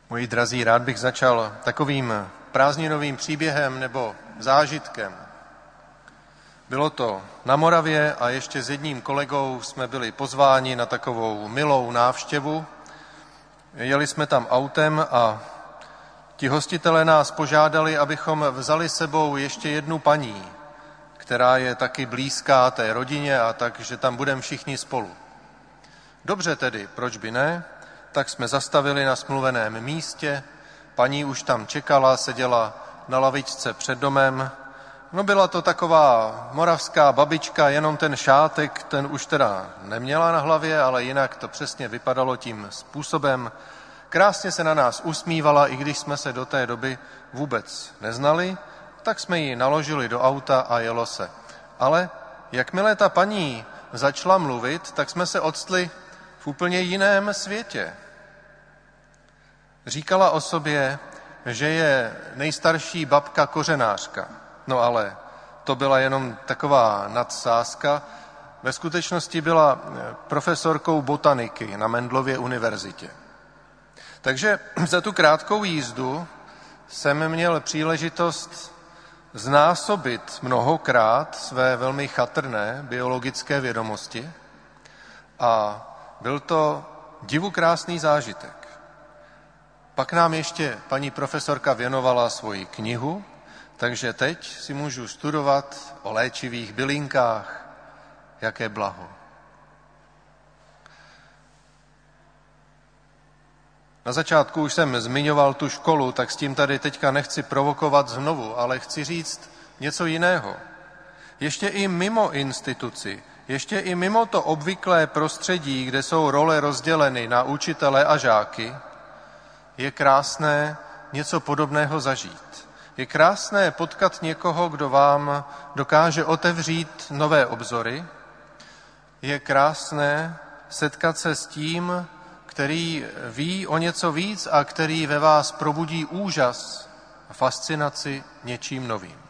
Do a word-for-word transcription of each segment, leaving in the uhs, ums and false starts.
Moji drazí, rád bych začal takovým prázdninovým příběhem nebo zážitkem. Bylo to na Moravě a ještě s jedním kolegou jsme byli pozváni na takovou milou návštěvu. Jeli jsme tam autem a ti hostitelé nás požádali, abychom vzali sebou ještě jednu paní, která je taky blízká té rodině a takže tam budeme všichni spolu. Dobře tedy, proč by ne? Tak jsme zastavili na smluveném místě, paní už tam čekala, seděla na lavičce před domem. No byla to taková moravská babička, jenom ten šátek, ten už teda neměla na hlavě, ale jinak to přesně vypadalo tím způsobem. Krásně se na nás usmívala, i když jsme se do té doby vůbec neznali, tak jsme ji naložili do auta a jelo se. Ale jakmile ta paní začala mluvit, tak jsme se odstli v úplně jiném světě. Říkala o sobě, že je nejstarší babka kořenářka. No ale to byla jenom taková nadsázka. Ve skutečnosti byla profesorkou botaniky na Mendelově univerzitě. Takže za tu krátkou jízdu jsem měl příležitost znásobit mnohokrát své velmi chatrné biologické vědomosti a byl to divukrásný zážitek. Pak nám ještě paní profesorka věnovala svoji knihu, takže teď si můžu studovat o léčivých bylinkách. Jaké blaho. Na začátku už jsem zmiňoval tu školu, tak s tím tady teďka nechci provokovat znovu, ale chci říct něco jiného. Ještě i mimo instituci, ještě i mimo to obvyklé prostředí, kde jsou role rozděleny na učitele a žáky, je krásné něco podobného zažít. Je krásné potkat někoho, kdo vám dokáže otevřít nové obzory. Je krásné setkat se s tím, který ví o něco víc a který ve vás probudí úžas a fascinaci něčím novým.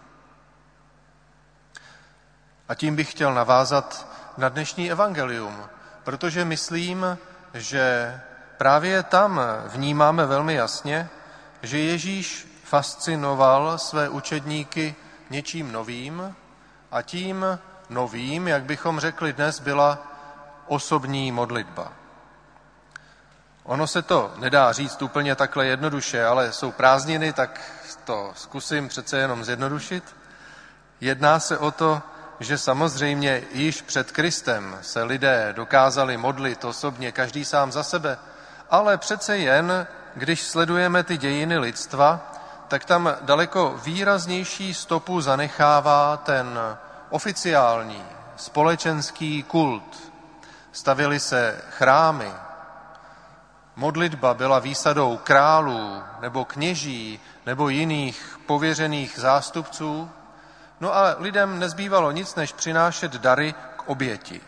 A tím bych chtěl navázat na dnešní evangelium, protože myslím, že právě tam vnímáme velmi jasně, že Ježíš fascinoval své učedníky něčím novým a tím novým, jak bychom řekli dnes, byla osobní modlitba. Ono se to nedá říct úplně takhle jednoduše, ale jsou prázdniny, tak to zkusím přece jenom zjednodušit. Jedná se o to, že samozřejmě již před Kristem se lidé dokázali modlit osobně, každý sám za sebe, ale přece jen, když sledujeme ty dějiny lidstva, tak tam daleko výraznější stopu zanechává ten oficiální společenský kult. Stavěly se chrámy, modlitba byla výsadou králů nebo kněží nebo jiných pověřených zástupců, no a lidem nezbývalo nic, než přinášet dary k oběti.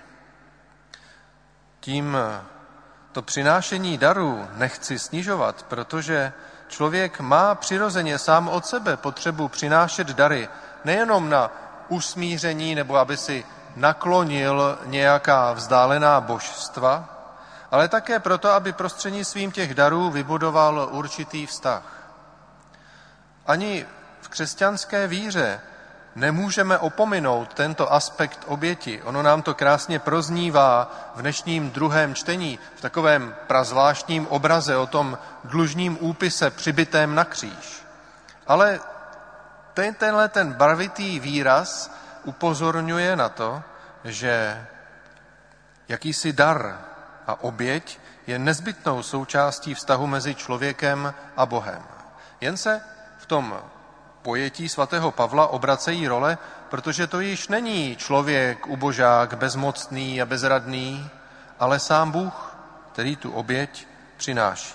Tím to přinášení darů nechci snižovat, protože člověk má přirozeně sám od sebe potřebu přinášet dary nejenom na usmíření nebo aby si naklonil nějaká vzdálená božstva, ale také proto, aby prostřednictvím těch darů vybudoval určitý vztah. Ani v křesťanské víře nemůžeme opominout tento aspekt oběti. Ono nám to krásně proznívá v dnešním druhém čtení, v takovém prazvláštním obraze o tom dlužním úpise přibitém na kříž. Ale ten, tenhle ten barvitý výraz upozorňuje na to, že jakýsi dar a oběť je nezbytnou součástí vztahu mezi člověkem a Bohem. Jen se v tom pojetí svatého Pavla obracejí role, protože to již není člověk, ubožák, bezmocný a bezradný, ale sám Bůh, který tu oběť přináší.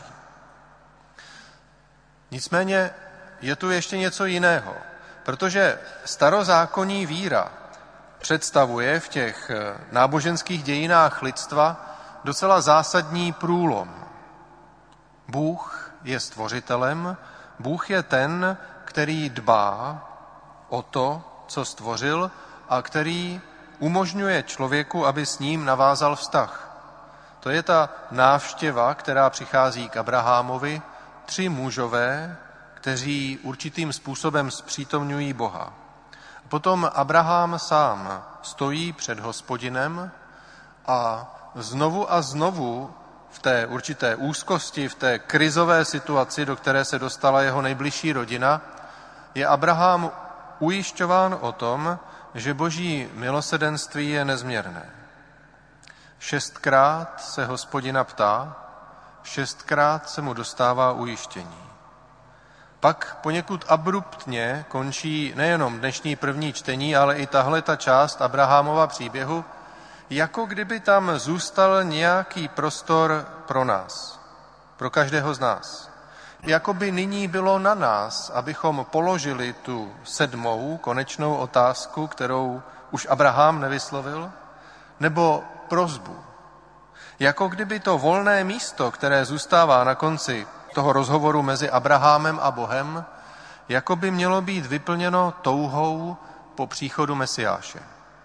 Nicméně je tu ještě něco jiného, protože starozákonní víra představuje v těch náboženských dějinách lidstva docela zásadní průlom. Bůh je stvořitelem, Bůh je ten, který dbá o to, co stvořil a který umožňuje člověku, aby s ním navázal vztah. To je ta návštěva, která přichází k Abrahamovi tři mužové, kteří určitým způsobem zpřítomňují Boha. Potom Abraham sám stojí před Hospodinem a znovu a znovu v té určité úzkosti, v té krizové situaci, do které se dostala jeho nejbližší rodina, je Abraham ujišťován o tom, že Boží milosrdenství je nezměrné. Šestkrát se Hospodina ptá, šestkrát se mu dostává ujištění. Pak poněkud abruptně končí nejenom dnešní první čtení, ale i tahle ta část Abrahamova příběhu, jako kdyby tam zůstal nějaký prostor pro nás, pro každého z nás. Jako by nyní bylo na nás, abychom položili tu sedmou konečnou otázku, kterou už Abraham nevyslovil, nebo prosbu. Jako kdyby to volné místo, které zůstává na konci toho rozhovoru mezi Abrahamem a Bohem, jako by mělo být vyplněno touhou po příchodu Mesiáše.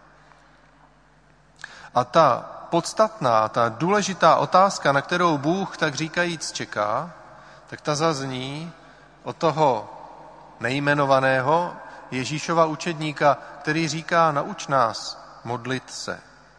A ta podstatná, ta důležitá otázka, na kterou Bůh tak říkajíc čeká, tak ta zazní od toho nejmenovaného Ježíšova učedníka, který říká, nauč nás modlit se.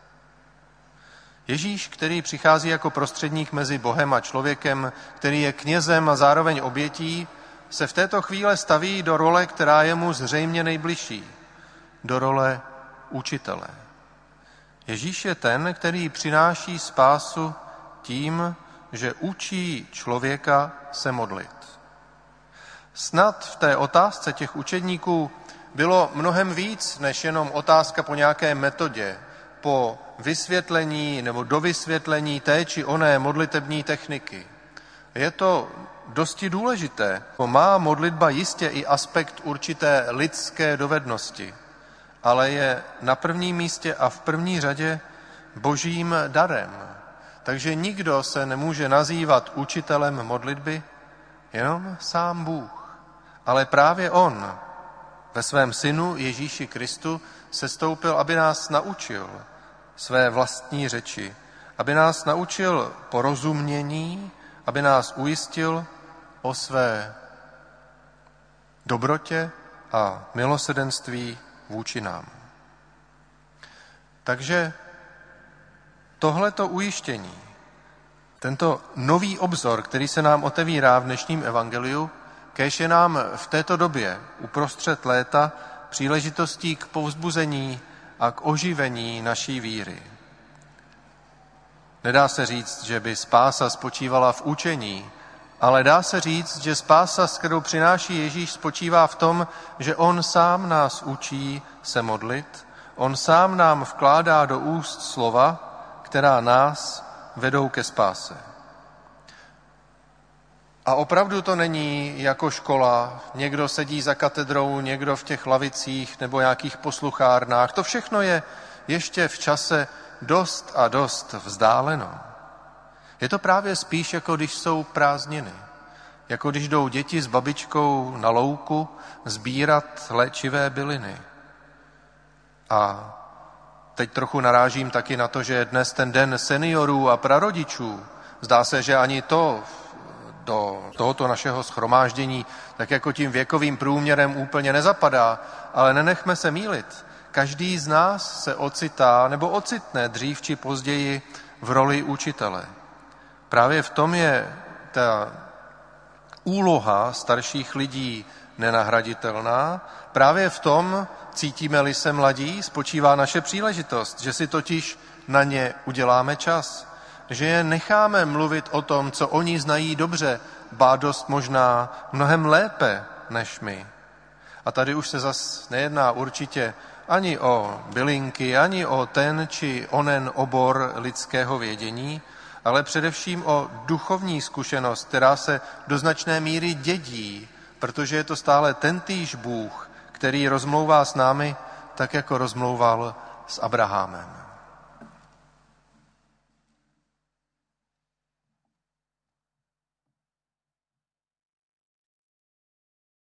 Ježíš, který přichází jako prostředník mezi Bohem a člověkem, který je knězem a zároveň obětí, se v této chvíli staví do role, která je mu zřejmě nejbližší, do role učitele. Ježíš je ten, který přináší spásu tím, že učí člověka se modlit. Snad v té otázce těch učedníků bylo mnohem víc, než jenom otázka po nějaké metodě, po vysvětlení nebo dovysvětlení té či oné modlitební techniky. Je to dosti důležité. Má modlitba jistě i aspekt určité lidské dovednosti, ale je na prvním místě a v první řadě božím darem. Takže nikdo se nemůže nazývat učitelem modlitby, jenom sám Bůh. Ale právě on ve svém synu Ježíši Kristu sestoupil, aby nás naučil své vlastní řeči, aby nás naučil porozumění, aby nás ujistil o své dobrotě a milosrdenství vůči nám. Takže tohleto ujištění, tento nový obzor, který se nám otevírá v dnešním evangeliu, kéž je nám v této době uprostřed léta příležitostí k povzbuzení a k oživení naší víry. Nedá se říct, že by spása spočívala v učení, ale dá se říct, že spása, s kterou přináší Ježíš, spočívá v tom, že on sám nás učí se modlit, on sám nám vkládá do úst slova, která nás vedou ke spáse. A opravdu to není jako škola, někdo sedí za katedrou, někdo v těch lavicích nebo nějakých posluchárnách. To všechno je ještě v čase dost a dost vzdáleno. Je to právě spíš, jako když jsou prázdniny. Jako když jdou děti s babičkou na louku sbírat léčivé byliny. A teď trochu narážím taky na to, že je dnes ten den seniorů a prarodičů. Zdá se, že ani to do tohoto našeho shromáždění tak jako tím věkovým průměrem úplně nezapadá, ale nenechme se mýlit. Každý z nás se ocitá nebo ocitne dřív či později v roli učitele. Právě v tom je ta úloha starších lidí nenahraditelná. Právě v tom, cítíme-li se mladí, spočívá naše příležitost, že si totiž na ně uděláme čas, že je necháme mluvit o tom, co oni znají dobře, ba dost možná mnohem lépe než my. A tady už se zas nejedná určitě ani o bylinky, ani o ten či onen obor lidského vědění, ale především o duchovní zkušenost, která se do značné míry dědí, protože je to stále tentýž Bůh, který rozmlouvá s námi tak, jako rozmlouval s Abrahamem.